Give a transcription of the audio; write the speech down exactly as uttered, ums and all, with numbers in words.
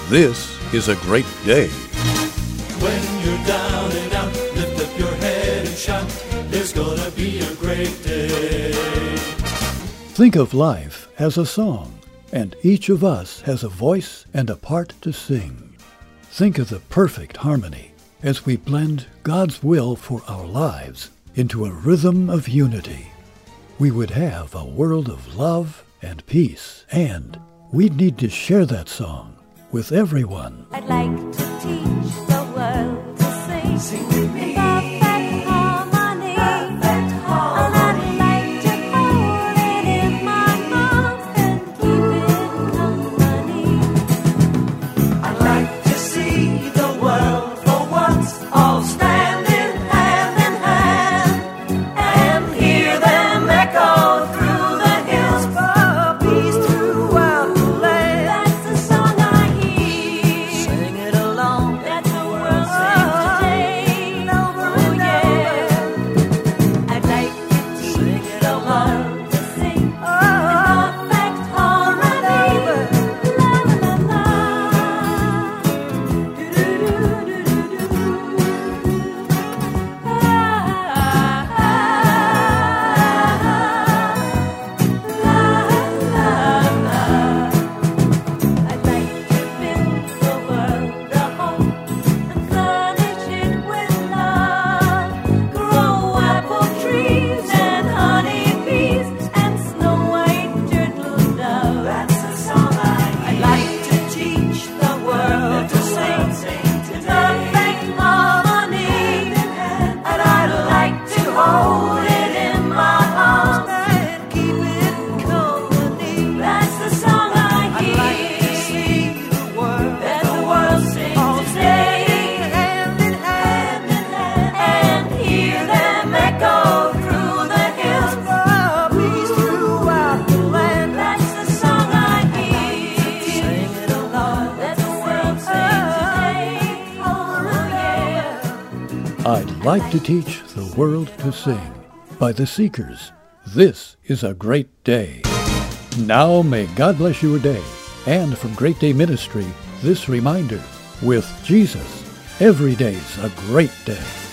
This is a great day. When you're down and out, lift up your head and shout, there's gonna be a great day. Think of life as a song, and each of us has a voice and a part to sing. Think of the perfect harmony as we blend God's will for our lives into a rhythm of unity. We would have a world of love and peace, and we'd need to share that song with everyone. I'd like to teach the world to sing. Sing with me. Perfect harmony. Perfect harmony. And I'd like to hold it in my arms and keep it company. I'd like to see the world for once all standing hand in hand and hear them echo through the hills for peace throughout the land. That's the song I hear. Sing it along. That the world sings today. Over Oh and yeah. I'd like to teach Sing it the along. world to sing. Oh. Perfect harmony. La la la la. Do do do do do do. Ah ah ah la la. I'd like to build the world a home and furnish it with love. Grow apple trees and honey bees and snow white turtle doves. That's the song I hear. I'd like to teach the world to sing, sing today. Perfect harmony, and I'd like to hold it in my arms And keep it company. That's the song I I'd hear. like to see the world That the world sings all today. standing hand in hand And hear them echo through the hills. for peace throughout the land. That's the song I hear. Sing it along. That the world sings today. Oh yeah. I'd like to teach the world to sing by the Seekers. This is a great day. Now may God bless your day. And from Great Day Ministry, this reminder, with Jesus, every day's a great day.